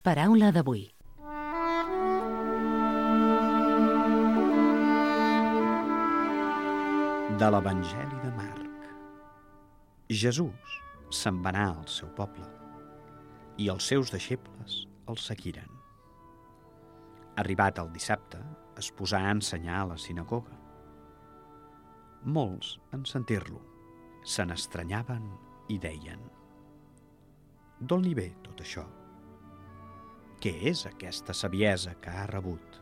Paraula d'avui. De l'Evangeli de Marc. Jesús se'n va anar al seu poble i els seus deixebles el seguiren. Arribat el dissabte, es posà a ensenyar a la sinagoga. Molts, en sentir-lo, se n'estranyaven i deien: d'on li ve tot això? Què és aquesta saviesa que ha rebut?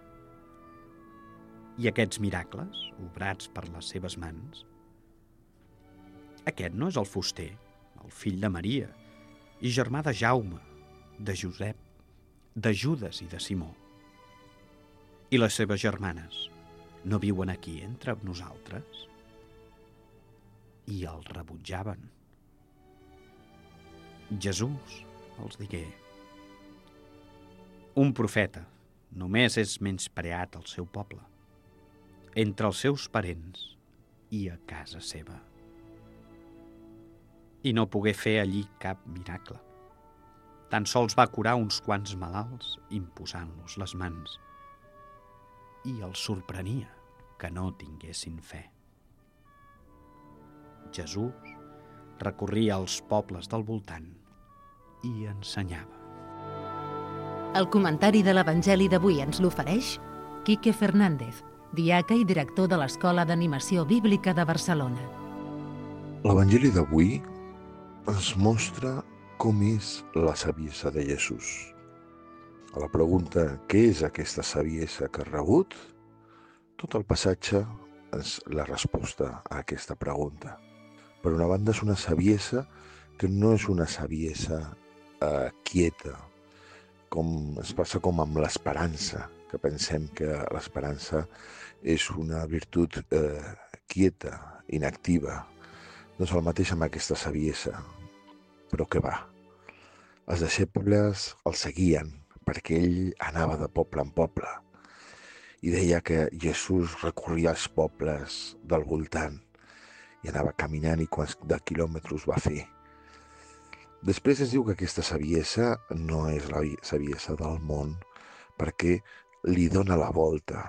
I aquests miracles, obrats per les seves mans? Aquest no és el fuster, el fill de Maria, i germà de Jaume, de Josep, de Judes i de Simó? I les seves germanes no viuen aquí entre nosaltres? I el rebutjaven. Jesús els digué: un profeta només és menyspreat al seu poble, entre els seus parents i a casa seva. I no pogué fer allí cap miracle. Tan sols va curar uns quants malalts imposant-los les mans, i els sorprenia que no tinguessin fe. Jesús recorria els pobles del voltant i ensenyava. El comentari de l'Evangeli d'avui ens l'ofereix Quique Fernández, diaca i director de l'Escola d'Animació Bíblica de Barcelona. L'Evangeli d'avui ens mostra com és la saviesa de Jesús. A la pregunta què és aquesta saviesa que ha rebut, tot el passatge és la resposta a aquesta pregunta. Per una banda, és una saviesa que no és una saviesa quieta, com es passa com amb l'esperança, que pensem que l'esperança és una virtut quieta, inactiva. No és el mateix amb aquesta saviesa, però què va? Els deixebles el seguien perquè ell anava de poble en poble i deia que Jesús recorria els pobles del voltant i anava caminant i quants de quilòmetres va fer. Després es diu que aquesta saviesa no és la saviesa del món perquè li dona la volta.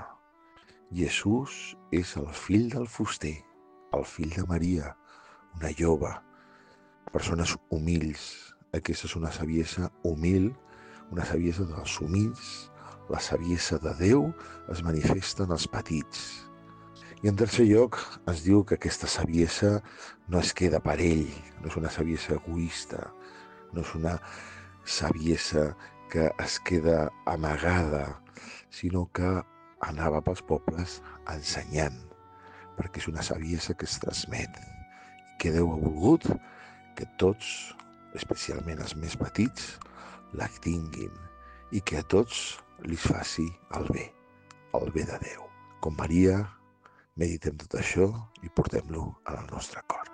Jesús és el fill del fuster, el fill de Maria, una jove, persones humils. Aquesta és una saviesa humil, una saviesa dels humils. La saviesa de Déu es manifesta en els petits. I en tercer lloc es diu que aquesta saviesa no es queda per ell, no és una saviesa egoista, no és una saviesa que es queda amagada, sinó que anava pels pobles ensenyant, perquè és una saviesa que es transmet i que Déu ha volgut que tots, especialment els més petits, la tinguin i que a tots li faci el bé de Déu. Com Maria, meditem tot això i portem-lo al nostre cor.